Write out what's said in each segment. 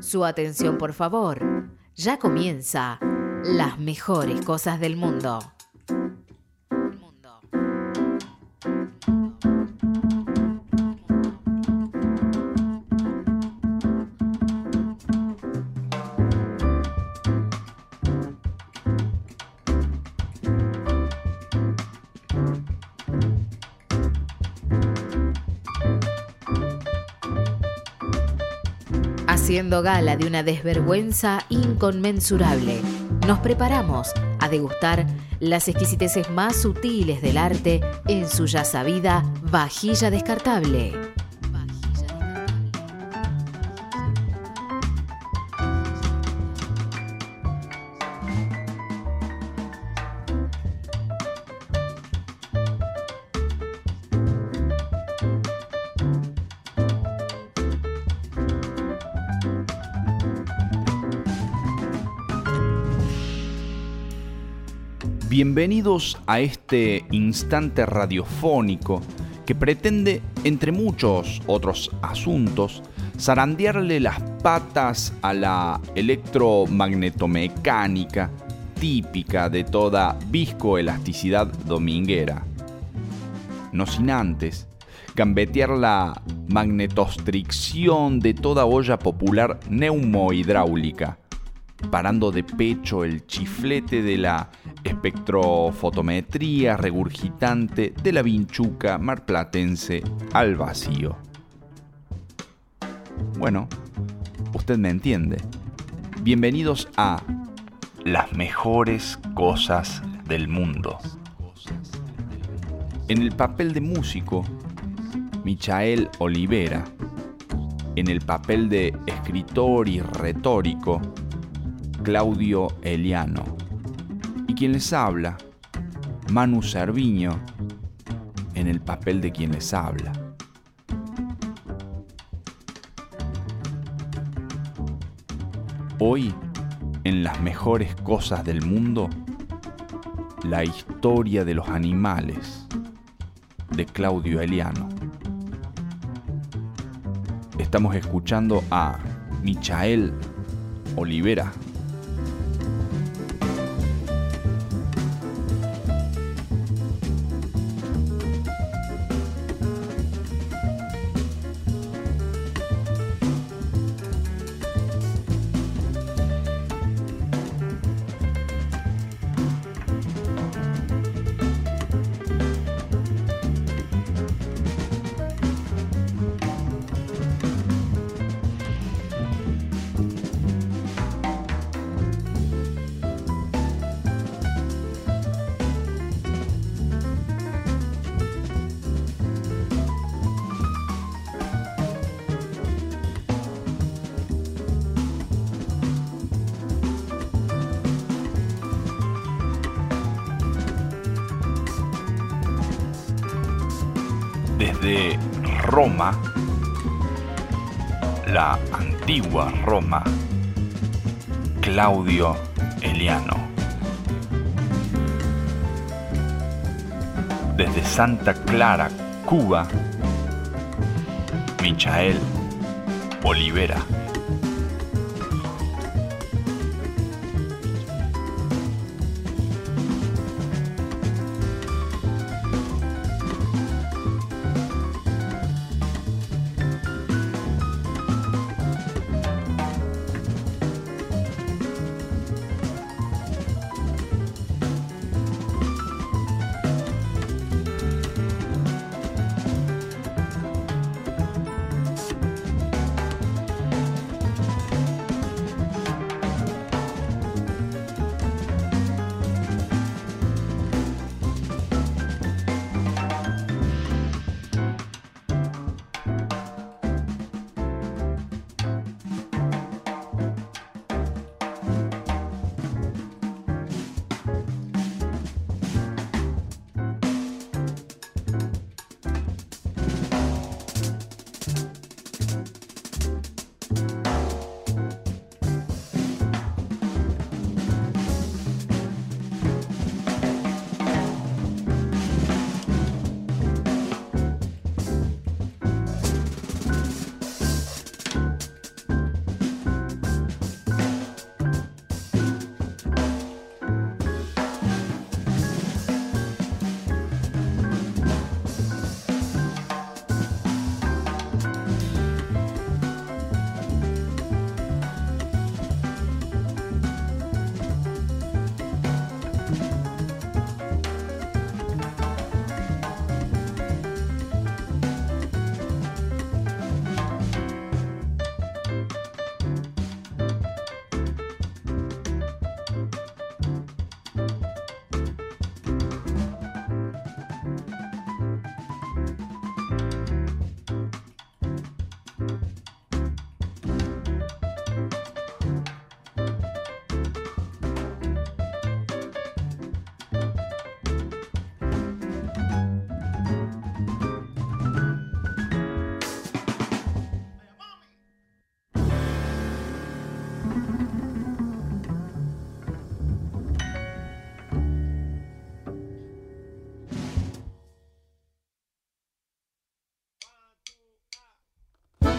Su atención, por favor. Ya comienza Las mejores cosas del mundo. Haciendo gala de una desvergüenza inconmensurable, nos preparamos a degustar las exquisiteces más sutiles del arte en su ya sabida vajilla descartable. Bienvenidos a este instante radiofónico que pretende, entre muchos otros asuntos, zarandearle las patas a la electromagnetomecánica típica de toda viscoelasticidad dominguera. No sin antes gambetear la magnetostricción de toda olla popular neumohidráulica, parando de pecho el chiflete de la espectrofotometría regurgitante de la vinchuca marplatense al vacío. Bueno, usted me entiende. Bienvenidos a Las mejores cosas del mundo. En el papel de músico, Michael Olivera. En el papel de escritor y retórico, Claudio Eliano. Y quien les habla, Manu Cerviño, en el papel de quien les habla. Hoy, en Las mejores cosas del mundo, la historia de los animales, de Claudio Eliano. Estamos escuchando a Michael Olivera. Desde Roma, la antigua Roma, Claudio Eliano. Desde Santa Clara, Cuba, Michael Olivera.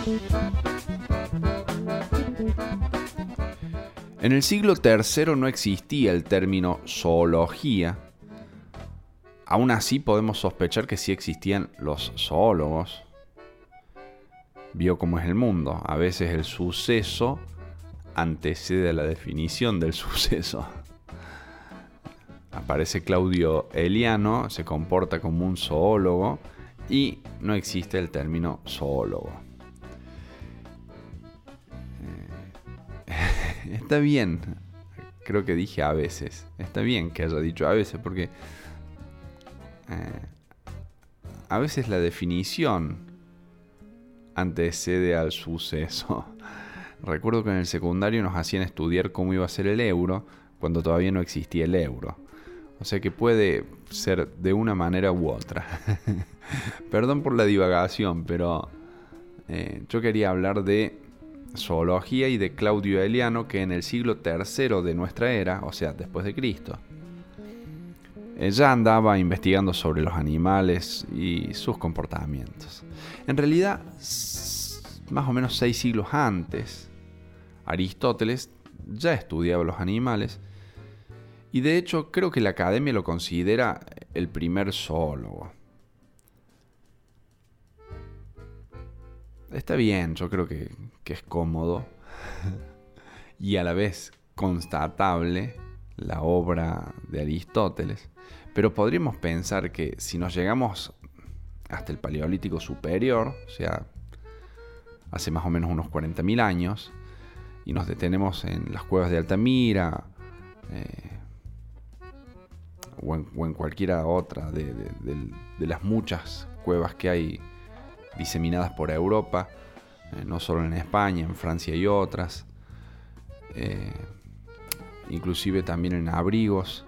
En el siglo III no existía el término zoología. Aún así podemos sospechar que sí existían los zoólogos. Vio cómo es el mundo. A veces el suceso antecede a la definición del suceso. Aparece Claudio Eliano, se comporta como un zoólogo y no existe el término zoólogo. Está bien, creo que dije a veces. Está bien que haya dicho a veces porque a veces la definición antecede al suceso. Recuerdo que en el secundario nos hacían estudiar cómo iba a ser el euro cuando todavía no existía el euro. O sea que puede ser de una manera u otra. Perdón por la divagación, pero yo quería hablar de zoología y de Claudio Eliano, que en el siglo III de nuestra era, o sea, después de Cristo, ya andaba investigando sobre los animales y sus comportamientos. En realidad, más o menos 6 siglos antes, Aristóteles ya estudiaba los animales y de hecho creo que la academia lo considera el primer zoólogo. Está bien, yo creo que es cómodo y a la vez constatable la obra de Aristóteles, pero podríamos pensar que si nos llegamos hasta el Paleolítico Superior, o sea, hace más o menos unos 40.000 años, y nos detenemos en las cuevas de Altamira, o en cualquiera otra de las muchas cuevas que hay diseminadas por Europa, no solo en España, en Francia y otras, inclusive también en abrigos.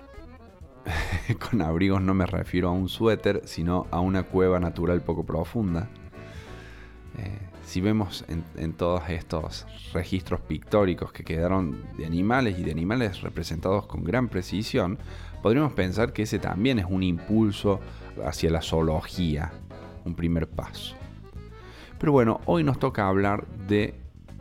Con abrigos no me refiero a un suéter, sino a una cueva natural poco profunda. Si vemos en todos estos registros pictóricos que quedaron de animales y de animales representados con gran precisión, podríamos pensar que ese también es un impulso hacia la zoología, un primer paso. Pero bueno, hoy nos toca hablar de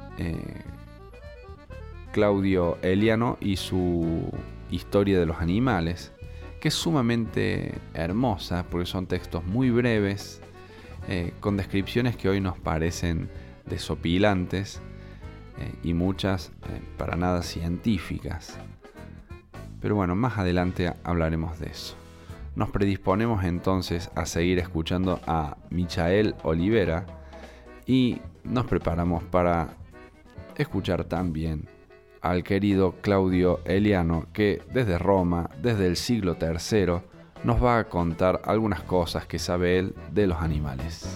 Claudio Eliano y su historia de los animales, que es sumamente hermosa porque son textos muy breves, con descripciones que hoy nos parecen desopilantes y muchas para nada científicas. Pero bueno, más adelante hablaremos de eso. Nos predisponemos entonces a seguir escuchando a Michael Olivera y nos preparamos para escuchar también al querido Claudio Eliano, que desde Roma, desde el siglo III, nos va a contar algunas cosas que sabe él de los animales.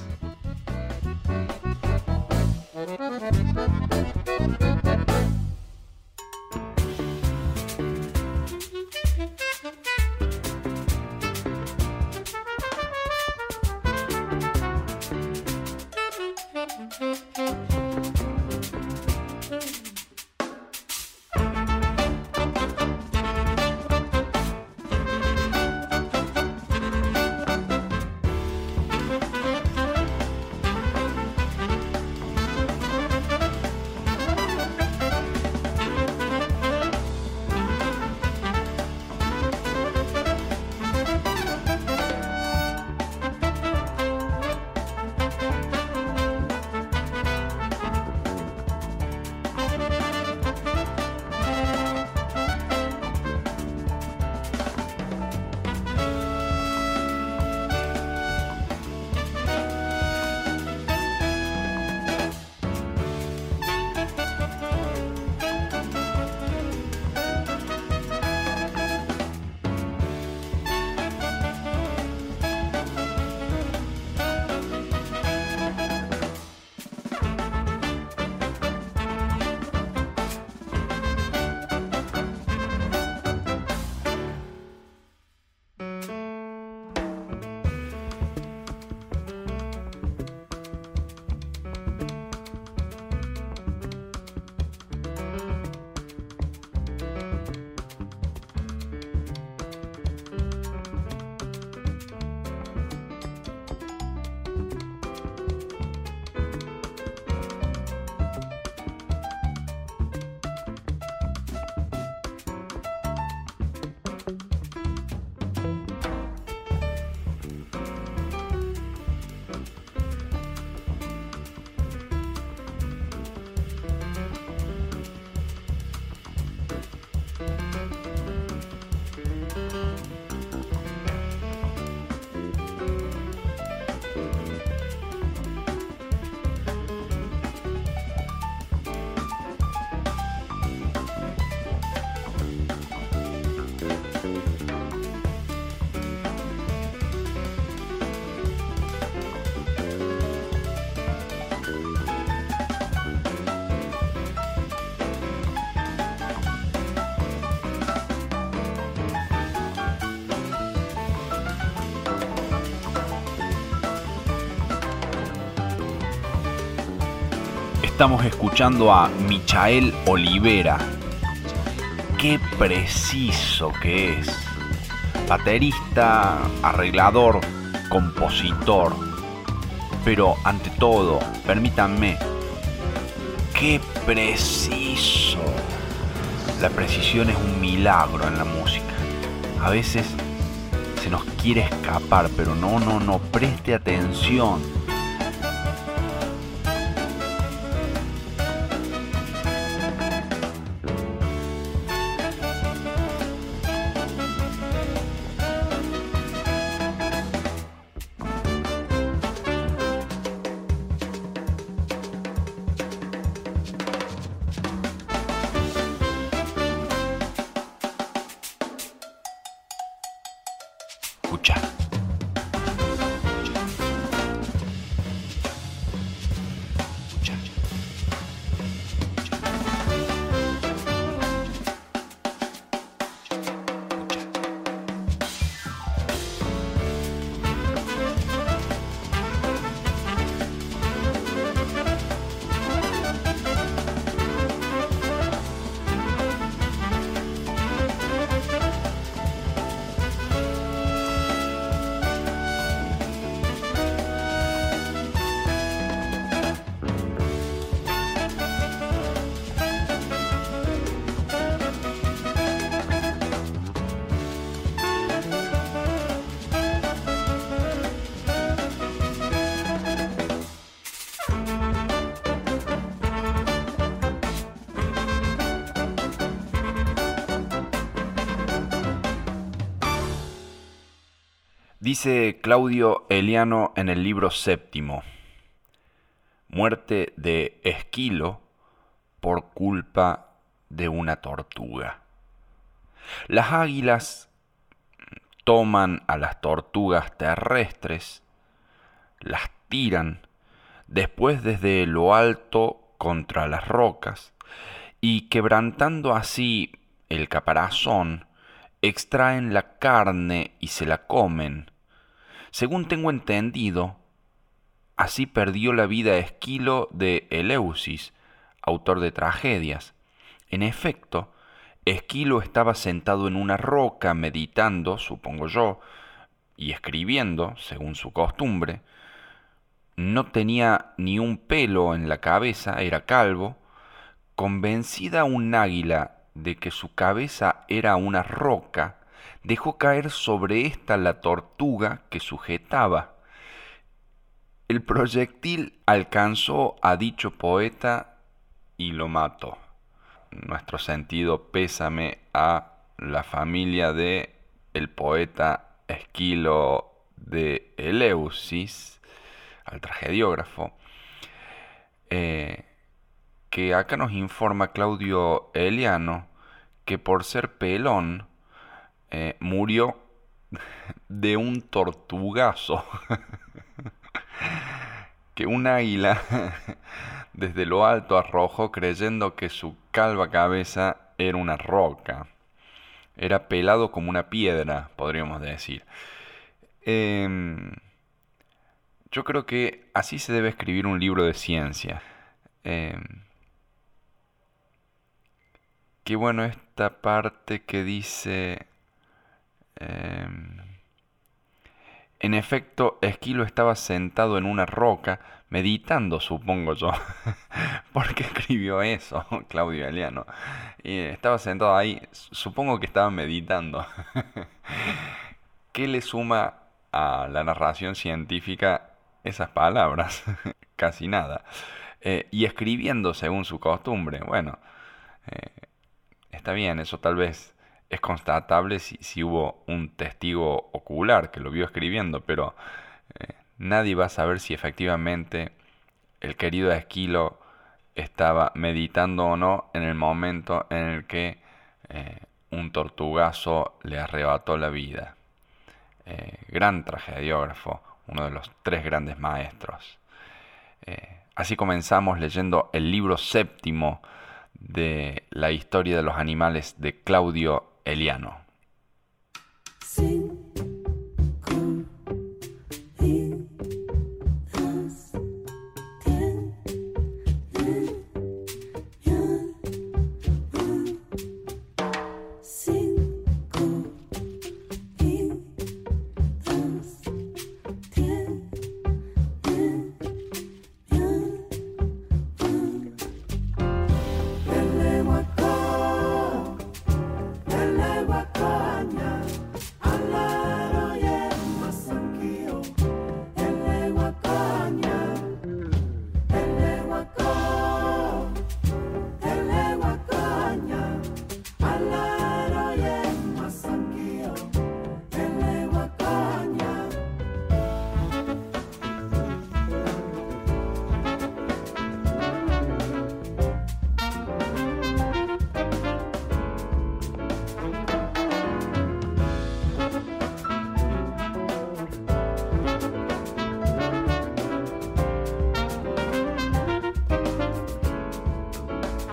Estamos escuchando a Michael Olivera. Qué preciso que es. Baterista, arreglador, compositor. Pero ante todo, permítanme, qué preciso. La precisión es un milagro en la música. A veces se nos quiere escapar, pero no, preste atención. Escucha. Dice Claudio Eliano en el libro séptimo: muerte de Esquilo por culpa de una tortuga. Las águilas toman a las tortugas terrestres, las tiran después desde lo alto contra las rocas y, quebrantando así el caparazón, extraen la carne y se la comen. Según tengo entendido, así perdió la vida Esquilo de Eleusis, autor de tragedias. En efecto, Esquilo estaba sentado en una roca meditando, supongo yo, y escribiendo, según su costumbre. No tenía ni un pelo en la cabeza, era calvo. Convencida un águila de que su cabeza era una roca, dejó caer sobre ésta la tortuga que sujetaba. El proyectil alcanzó a dicho poeta y lo mató. Nuestro sentido pésame a la familia de el poeta Esquilo de Eleusis, al tragediógrafo, que acá nos informa Claudio Eliano que por ser pelón murió de un tortugazo que un águila desde lo alto arrojó creyendo que su calva cabeza era una roca. Era pelado como una piedra, podríamos decir. Yo creo que así se debe escribir un libro de ciencia. Qué bueno esta parte que dice... en efecto, Esquilo estaba sentado en una roca, meditando, supongo yo. ¿Por qué escribió eso, Claudio Eliano? Y estaba sentado ahí, supongo que estaba meditando. ¿Qué le suma a la narración científica esas palabras? Casi nada. Y escribiendo según su costumbre. Bueno, está bien, eso tal vez es constatable si hubo un testigo ocular que lo vio escribiendo, pero nadie va a saber si efectivamente el querido Esquilo estaba meditando o no en el momento en el que un tortugazo le arrebató la vida. Gran tragediógrafo, uno de los 3 grandes maestros. Así comenzamos leyendo el libro séptimo de la historia de los animales de Claudio Eliano.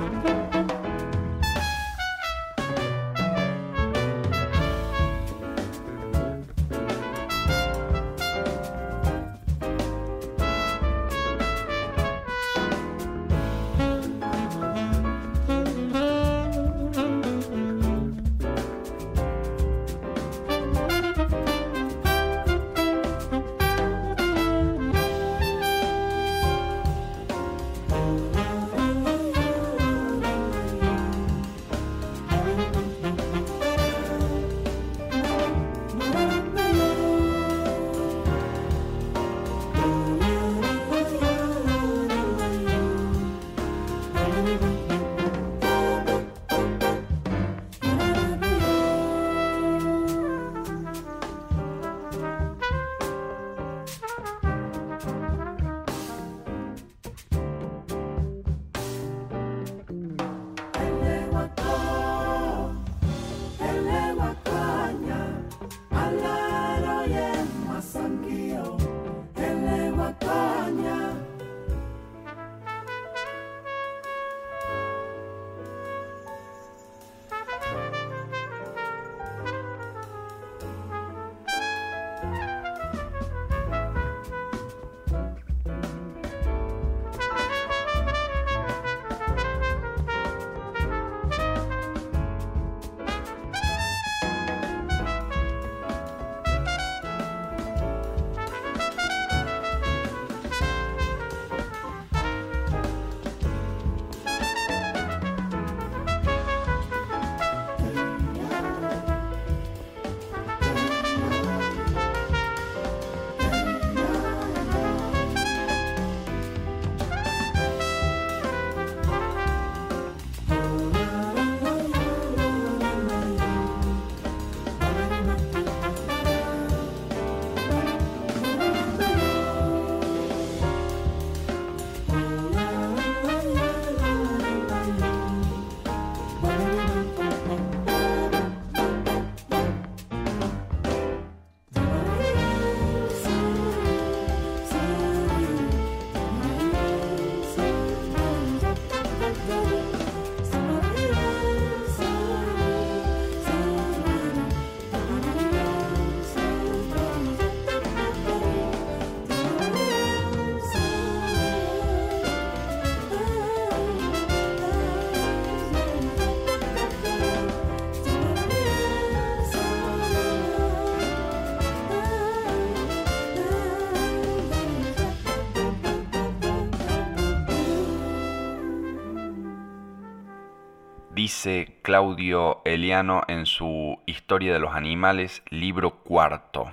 Dice Claudio Eliano en su Historia de los Animales, libro cuarto: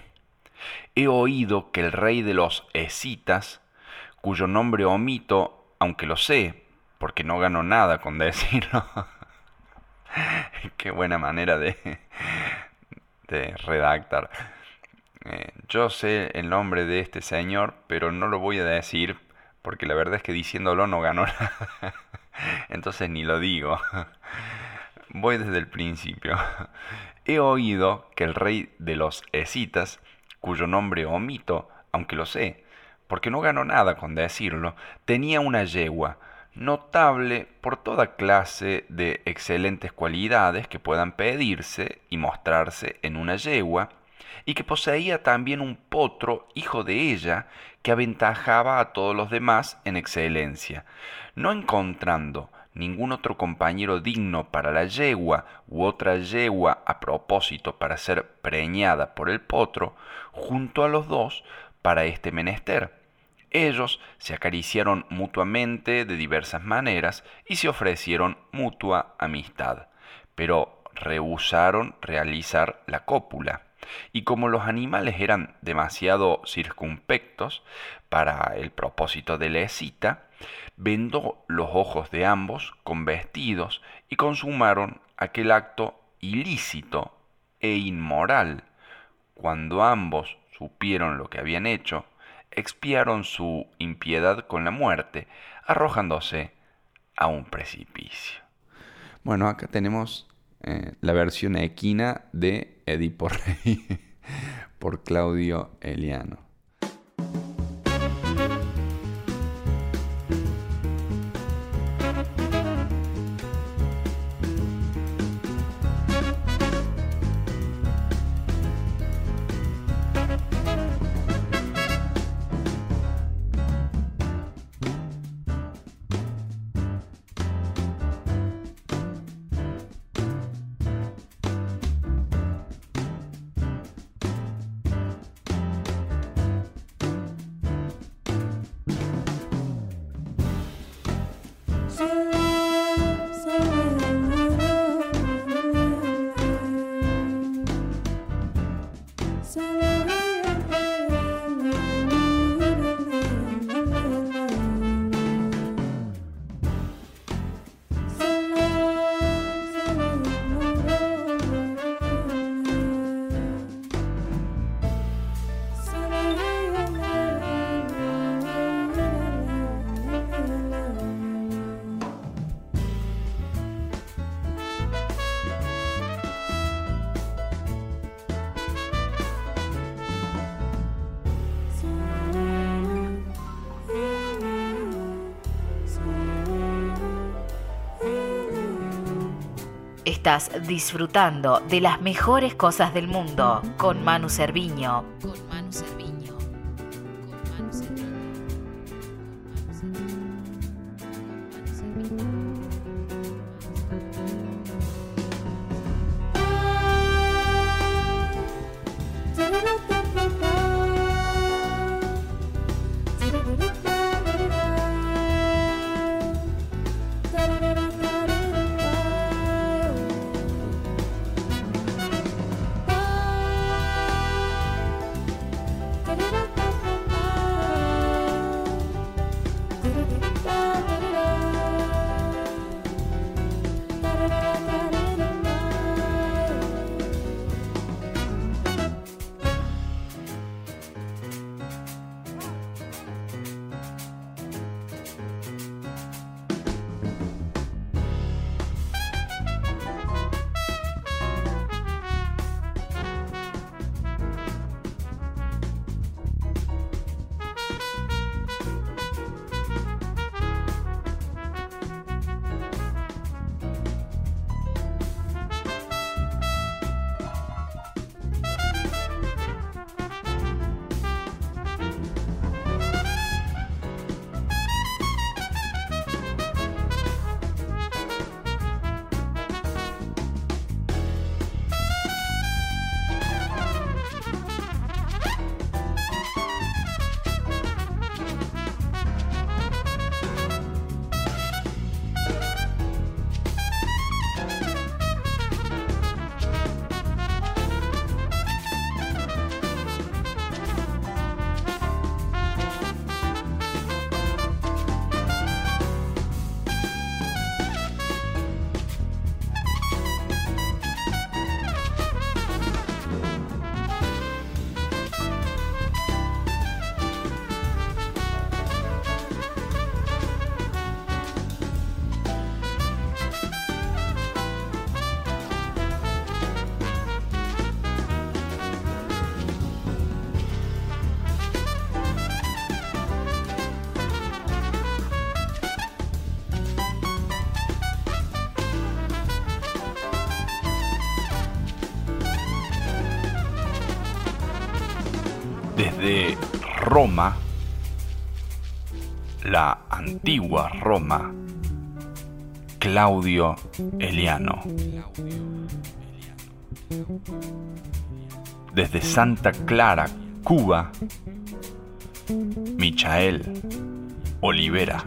he oído que el rey de los escitas, cuyo nombre omito, aunque lo sé, porque no gano nada con decirlo. Qué buena manera de redactar. Yo sé el nombre de este señor, pero no lo voy a decir, porque la verdad es que diciéndolo no gano nada. Entonces ni lo digo. Voy desde el principio. He oído que el rey de los escitas, cuyo nombre omito, aunque lo sé, porque no gano nada con decirlo, tenía una yegua, notable por toda clase de excelentes cualidades que puedan pedirse y mostrarse en una yegua, y que poseía también un potro, hijo de ella, que aventajaba a todos los demás en excelencia. No encontrando ningún otro compañero digno para la yegua u otra yegua a propósito para ser preñada por el potro, juntó a los dos para este menester. Ellos se acariciaron mutuamente de diversas maneras y se ofrecieron mutua amistad, pero rehusaron realizar la cópula. Y como los animales eran demasiado circunspectos para el propósito de la escita, vendó los ojos de ambos con vestidos y consumaron aquel acto ilícito e inmoral. Cuando ambos supieron lo que habían hecho, expiaron su impiedad con la muerte, arrojándose a un precipicio. Bueno, acá tenemos la versión equina de Edipo Rey por Claudio Eliano. Estás disfrutando de las mejores cosas del mundo con Manu Cerviño. Desde Roma, la antigua Roma, Claudio Eliano. Desde Santa Clara, Cuba, Michael Olivera.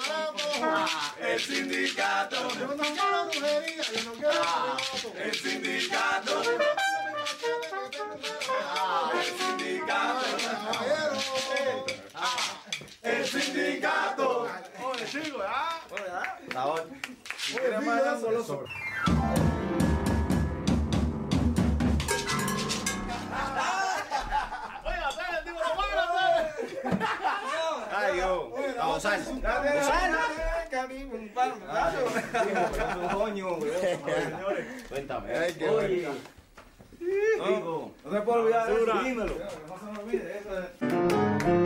El sindicato. Yo no quiero brujería, yo no quiero. El sindicato. 2 años. Cuéntame. Oye. No se puede olvidar de eso, dímelo. No se me olvide eso.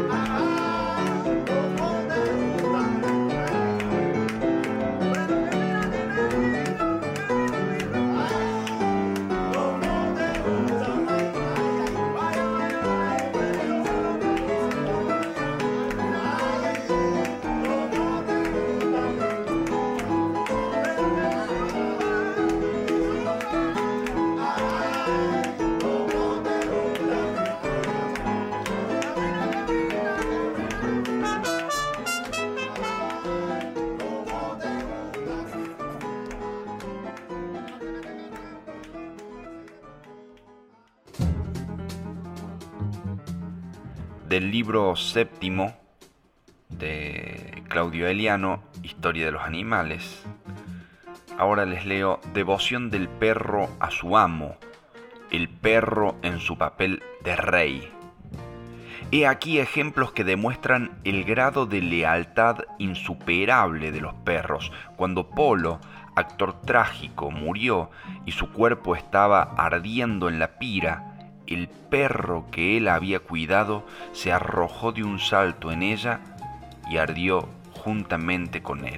Del libro séptimo de Claudio Eliano, Historia de los animales. Ahora les leo Devoción del perro a su amo, el perro en su papel de rey. He aquí ejemplos que demuestran el grado de lealtad insuperable de los perros. Cuando Polo, actor trágico, murió y su cuerpo estaba ardiendo en la pira, el perro que él había cuidado se arrojó de un salto en ella y ardió juntamente con él.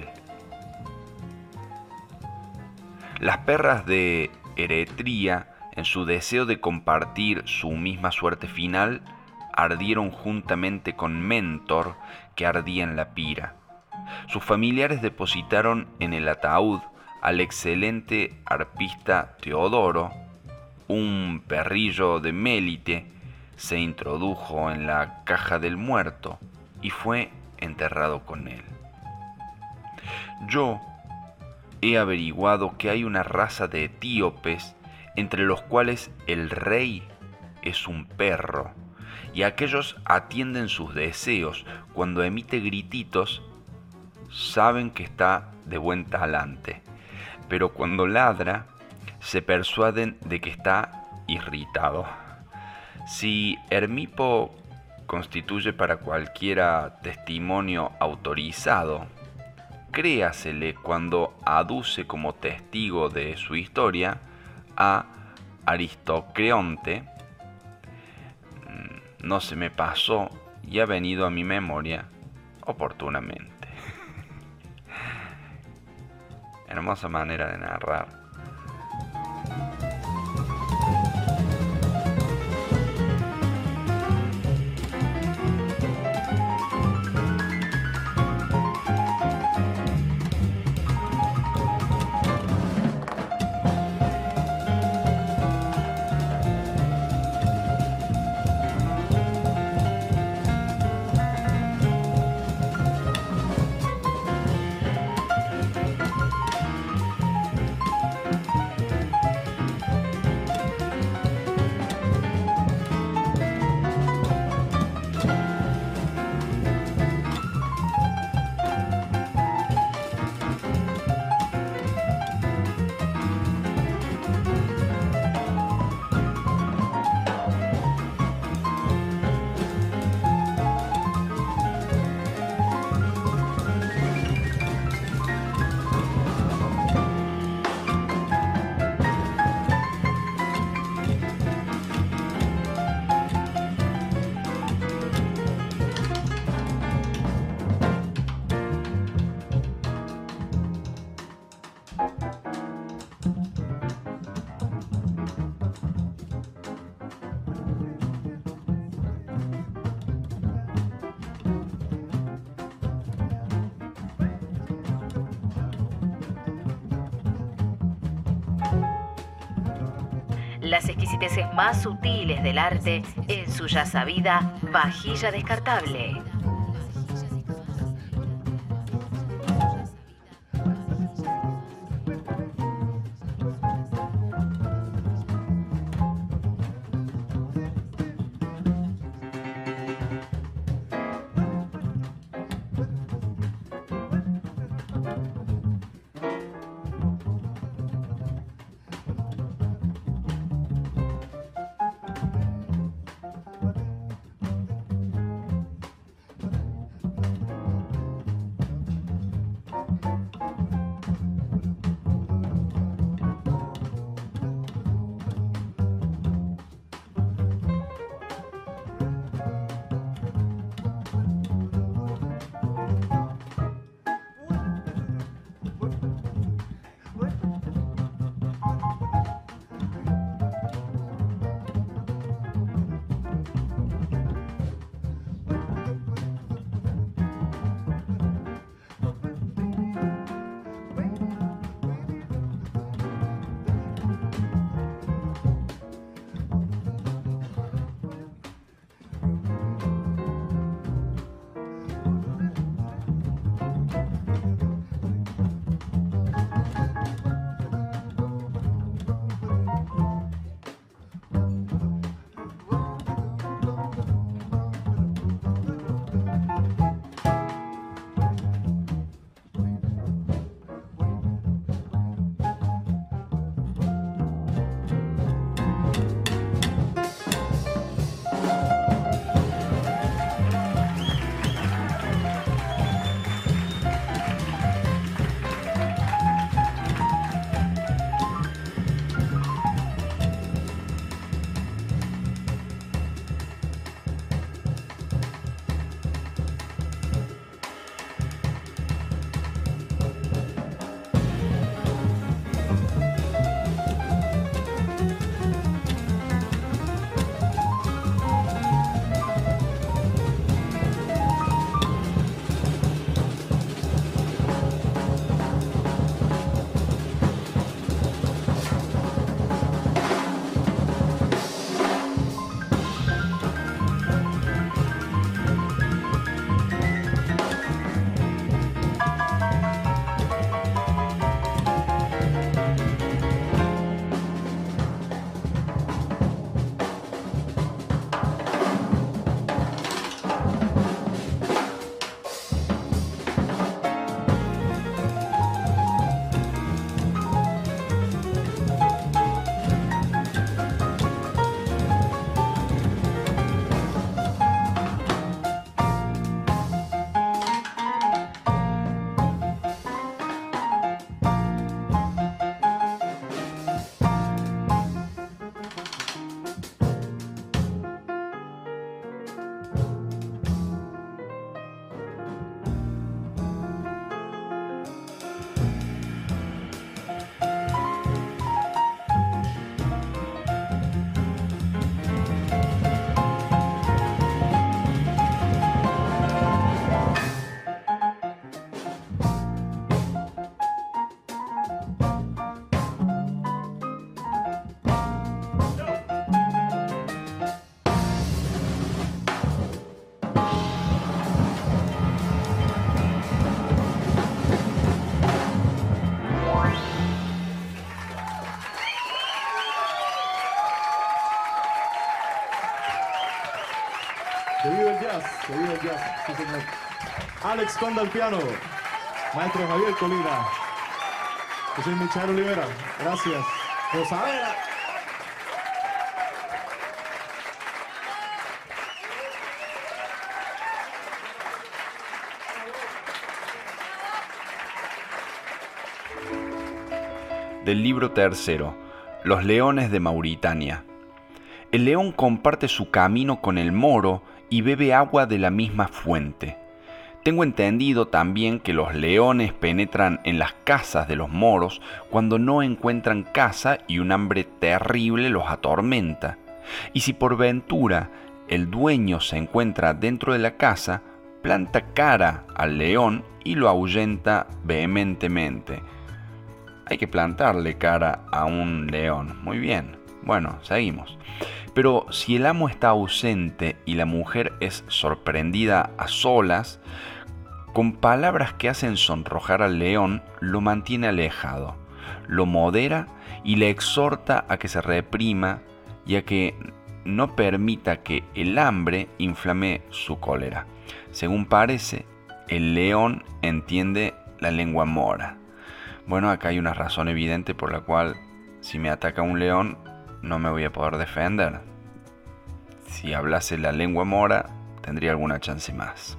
Las perras de Eretria, en su deseo de compartir su misma suerte final, ardieron juntamente con Mentor, que ardía en la pira. Sus familiares depositaron en el ataúd al excelente arpista Teodoro. Un perrillo de Mélite se introdujo en la caja del muerto y fue enterrado con él. Yo he averiguado que hay una raza de etíopes entre los cuales el rey es un perro y aquellos atienden sus deseos. Cuando emite grititos saben que está de buen talante, pero cuando ladra se persuaden de que está irritado. Si Hermipo constituye para cualquiera testimonio autorizado, créasele cuando aduce como testigo de su historia a Aristocreonte. No se me pasó y ha venido a mi memoria oportunamente. Hermosa manera de narrar. Las exquisiteces más sutiles del arte en su ya sabida vajilla descartable. Que vive el jazz, que vive el jazz. Sí, señor. Alex Conda al piano. Maestro Javier Colina. Yo soy Michael Olivera. Gracias. Rosadera. Del libro tercero, Los leones de Mauritania. El león comparte su camino con el moro y bebe agua de la misma fuente. Tengo entendido también que los leones penetran en las casas de los moros cuando no encuentran casa y un hambre terrible los atormenta. Y si por ventura el dueño se encuentra dentro de la casa, planta cara al león y lo ahuyenta vehementemente. Hay que plantarle cara a un león. Muy bien. Bueno, seguimos. Pero si el amo está ausente y la mujer es sorprendida a solas, con palabras que hacen sonrojar al león, lo mantiene alejado, lo modera y le exhorta a que se reprima y a que no permita que el hambre inflame su cólera. Según parece, el león entiende la lengua mora. Bueno, acá hay una razón evidente por la cual si me ataca un león no me voy a poder defender. Si hablase la lengua mora tendría alguna chance más.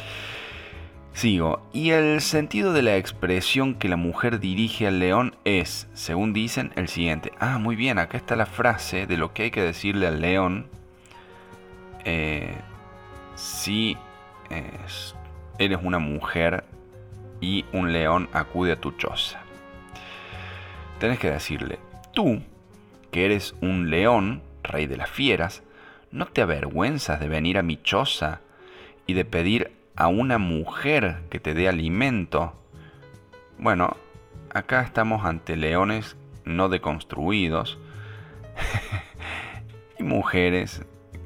Sigo. Y el sentido de la expresión que la mujer dirige al león es, según dicen, el siguiente. Muy bien, acá está la frase de lo que hay que decirle al león si eres una mujer y un león acude a tu choza. Tenés que decirle: tú, que eres un león, rey de las fieras, ¿no te avergüenzas de venir a mi choza y de pedir a una mujer que te dé alimento? Bueno, acá estamos ante leones no deconstruidos y mujeres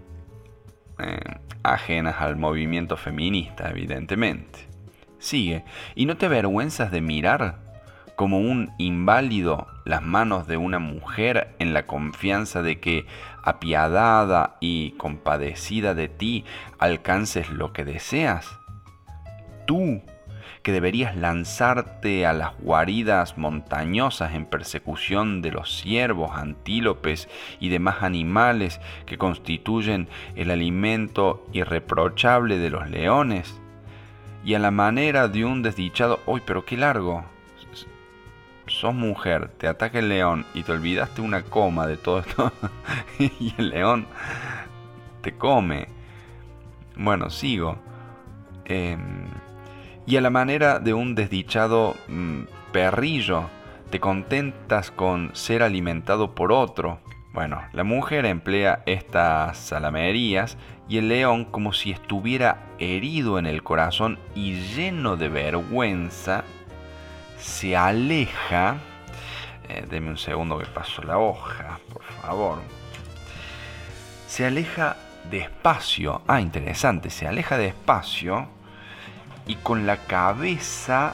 ajenas al movimiento feminista, evidentemente. Sigue. ¿Y no te avergüenzas de mirar como un inválido las manos de una mujer en la confianza de que, apiadada y compadecida de ti, alcances lo que deseas? Tú, que deberías lanzarte a las guaridas montañosas en persecución de los ciervos, antílopes y demás animales que constituyen el alimento irreprochable de los leones, y a la manera de un desdichado... ¡Uy, pero qué largo! Sos mujer, te ataca el león y te olvidaste una coma de todo esto y el león te come. Bueno, sigo. Y a la manera de un desdichado perrillo, te contentas con ser alimentado por otro. Bueno, la mujer emplea estas salamerías y el león, como si estuviera herido en el corazón y lleno de vergüenza, se aleja. Deme un segundo que paso la hoja, por favor. Se aleja despacio. Interesante. Se aleja despacio y con la cabeza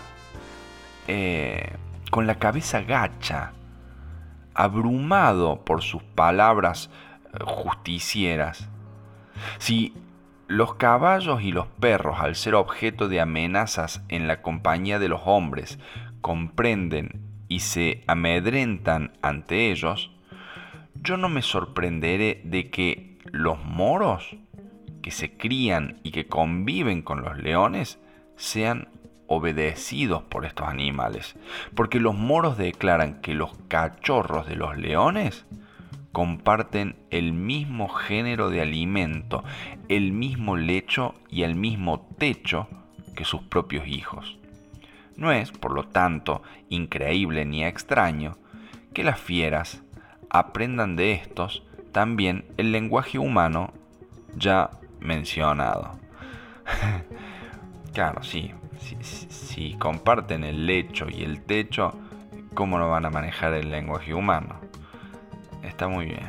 gacha, abrumado por sus palabras justicieras. Si los caballos y los perros, al ser objeto de amenazas en la compañía de los hombres, comprenden y se amedrentan ante ellos, yo no me sorprenderé de que los moros, que se crían y que conviven con los leones, sean obedecidos por estos animales, porque los moros declaran que los cachorros de los leones comparten el mismo género de alimento, el mismo lecho y el mismo techo que sus propios hijos. No es, por lo tanto, increíble ni extraño que las fieras aprendan de estos también el lenguaje humano ya mencionado. Claro, sí, si comparten el lecho y el techo, ¿cómo no van a manejar el lenguaje humano? Está muy bien.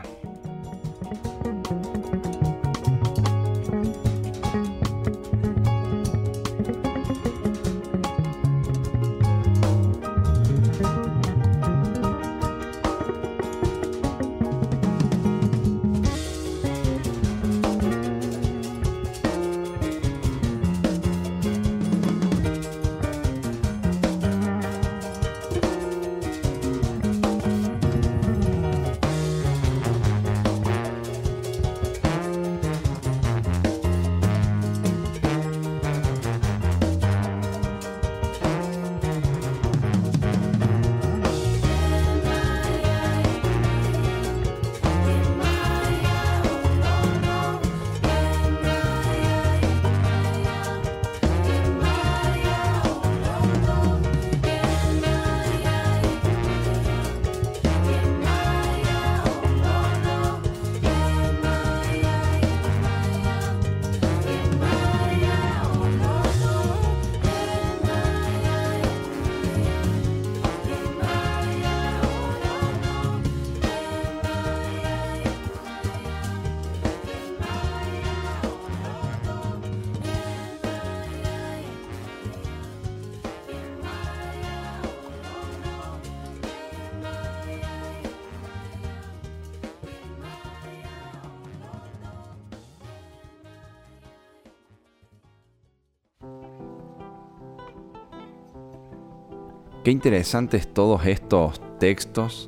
Qué interesantes todos estos textos,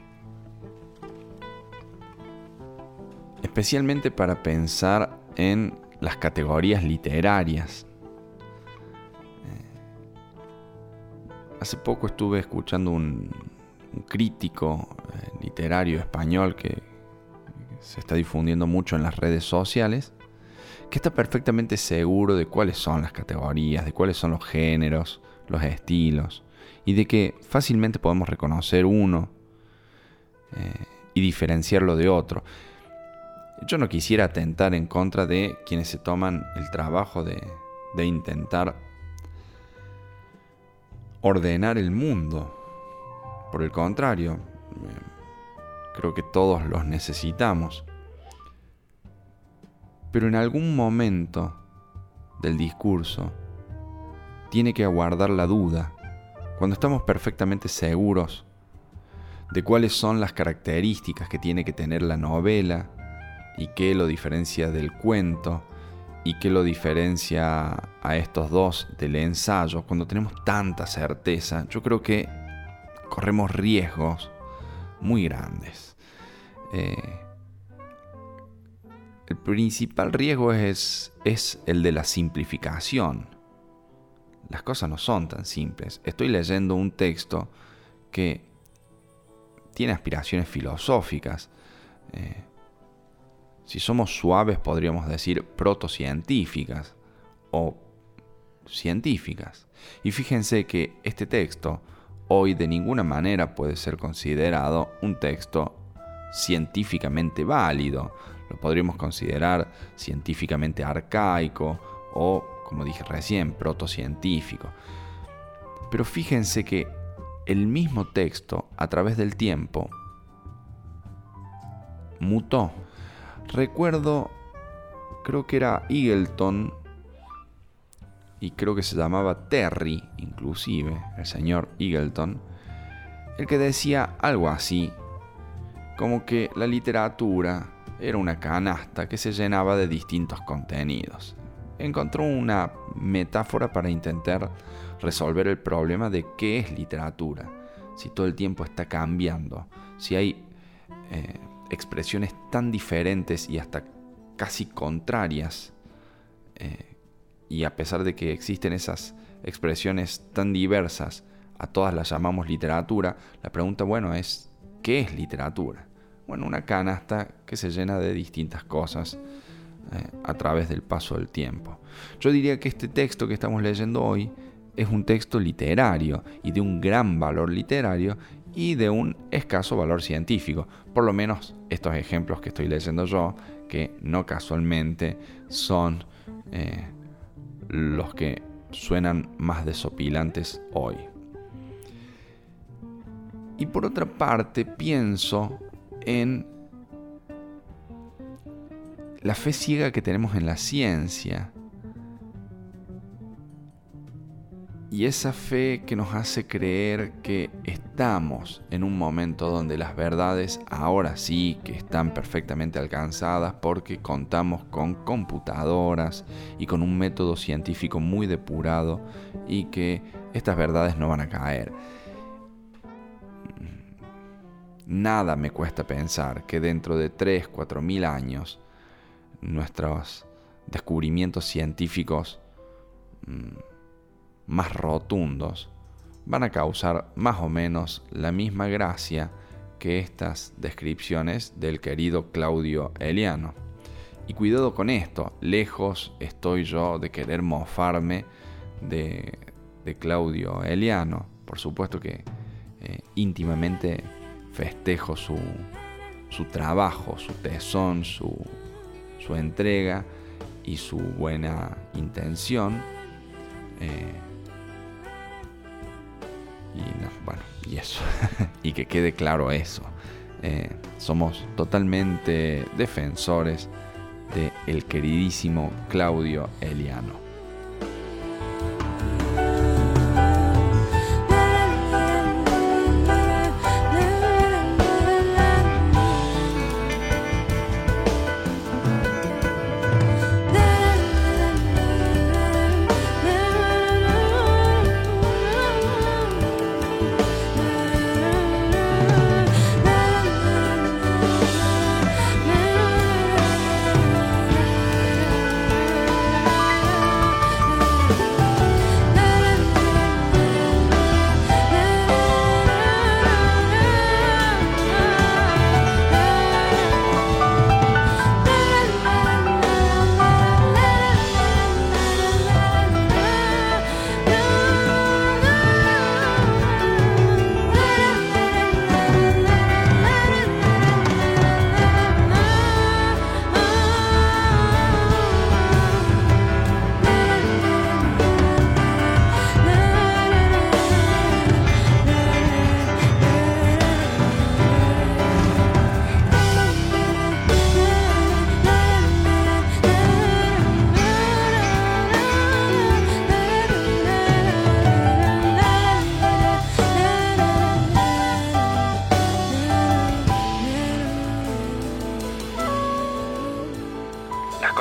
especialmente para pensar en las categorías literarias. Hace poco estuve escuchando un crítico literario español que se está difundiendo mucho en las redes sociales, que está perfectamente seguro de cuáles son las categorías, de cuáles son los géneros, los estilos, y de que fácilmente podemos reconocer uno y diferenciarlo de otro. Yo no quisiera atentar en contra de quienes se toman el trabajo de intentar ordenar el mundo. Por el contrario, creo que todos los necesitamos. Pero en algún momento del discurso tiene que aguardar la duda. Cuando estamos perfectamente seguros de cuáles son las características que tiene que tener la novela y qué lo diferencia del cuento y qué lo diferencia a estos dos del ensayo, cuando tenemos tanta certeza, yo creo que corremos riesgos muy grandes. El principal riesgo es el de la simplificación. Las cosas no son tan simples. Estoy leyendo un texto que tiene aspiraciones filosóficas. Si somos suaves, podríamos decir protocientíficas o científicas. Y fíjense que este texto hoy de ninguna manera puede ser considerado un texto científicamente válido. Lo podríamos considerar científicamente arcaico o, como dije recién, protocientífico. Pero fíjense que el mismo texto, a través del tiempo, mutó. Recuerdo, creo que era Eagleton, y creo que se llamaba Terry, inclusive, el señor Eagleton, el que decía algo así, como que la literatura era una canasta que se llenaba de distintos contenidos. Encontró una metáfora para intentar resolver el problema de qué es literatura, si todo el tiempo está cambiando, si hay expresiones tan diferentes y hasta casi contrarias, y a pesar de que existen esas expresiones tan diversas, a todas las llamamos literatura. La pregunta, es ¿qué es literatura? Bueno, una canasta que se llena de distintas cosas a través del paso del tiempo. Yo diría que este texto que estamos leyendo hoy es un texto literario y de un gran valor literario y de un escaso valor científico. Por lo menos estos ejemplos que estoy leyendo yo, que no casualmente son los que suenan más desopilantes hoy. Y por otra parte, pienso en la fe ciega que tenemos en la ciencia. Y esa fe que nos hace creer que estamos en un momento donde las verdades ahora sí que están perfectamente alcanzadas porque contamos con computadoras y con un método científico muy depurado y que estas verdades no van a caer. Nada me cuesta pensar que dentro de 3.000-4.000 años nuestros descubrimientos científicos más rotundos van a causar más o menos la misma gracia que estas descripciones del querido Claudio Eliano. Y cuidado con esto, lejos estoy yo de querer mofarme de Claudio Eliano. Por supuesto que íntimamente festejo su trabajo, su tesón, su entrega y su buena intención. Y eso. Y que quede claro eso. Somos totalmente defensores de el queridísimo Claudio Eliano.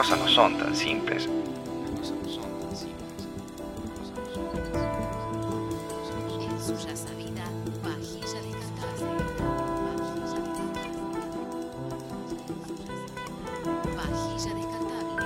cosas no son tan simples. En su ya sabida vajilla descartable. Vajilla descartable.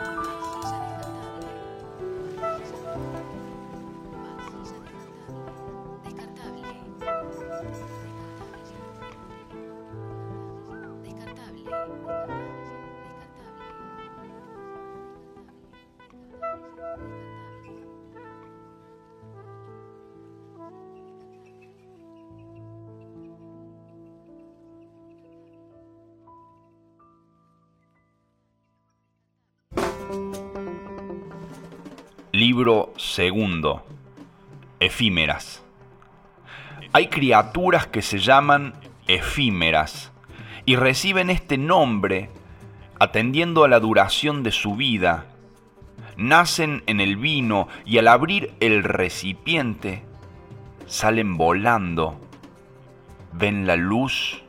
Libro segundo. Efímeras. Hay criaturas que se llaman efímeras y reciben este nombre atendiendo a la duración de su vida. Nacen en el vino y al abrir el recipiente salen volando, ven la luz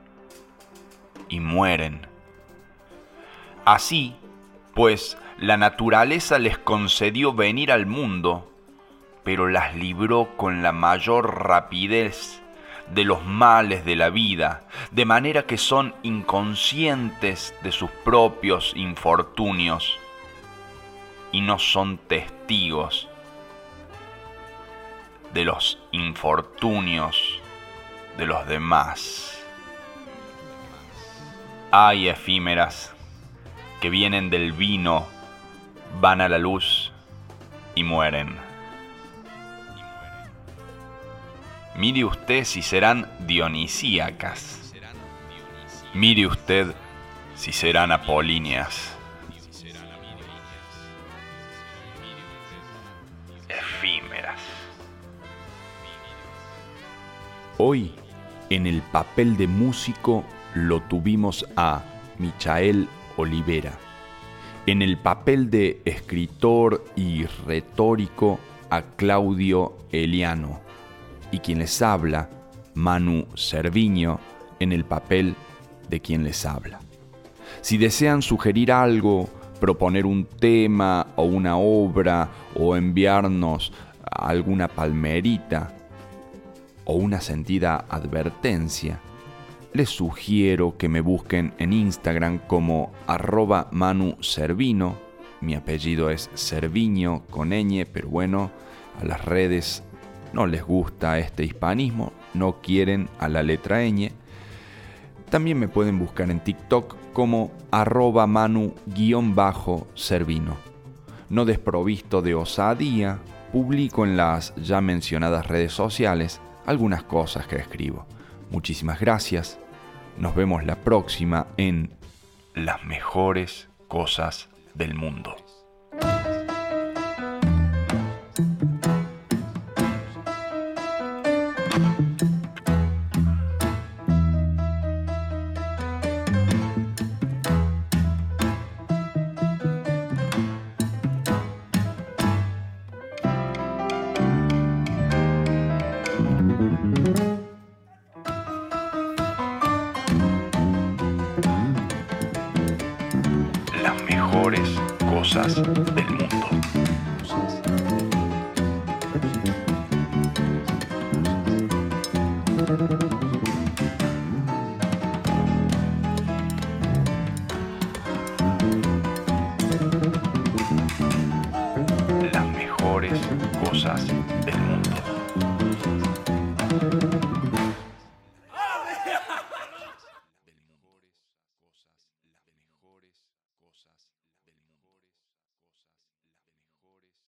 y mueren. Así, pues, la naturaleza les concedió venir al mundo, pero las libró con la mayor rapidez de los males de la vida, de manera que son inconscientes de sus propios infortunios y no son testigos de los infortunios de los demás. Hay efímeras que vienen del vino, van a la luz y mueren. Mire usted si serán dionisíacas. Mire usted si serán apolíneas. Efímeras. Hoy, en el papel de músico, lo tuvimos a Michael Olivera. En el papel de escritor y retórico, a Claudio Eliano. Y quien les habla, Manu Cerviño, en el papel de quien les habla. Si desean sugerir algo, proponer un tema o una obra, o enviarnos alguna palmerita o una sentida advertencia, les sugiero que me busquen en Instagram como @ManuCervino. Mi apellido es Cerviño con ñ, pero bueno, a las redes no les gusta este hispanismo, no quieren a la letra ñ. También me pueden buscar en TikTok como @Manu_Cervino. No desprovisto de osadía, publico en las ya mencionadas redes sociales algunas cosas que escribo. Muchísimas gracias. Nos vemos la próxima en Las mejores cosas del mundo. Las mejores cosas del mundo. Las mejores cosas del mundo.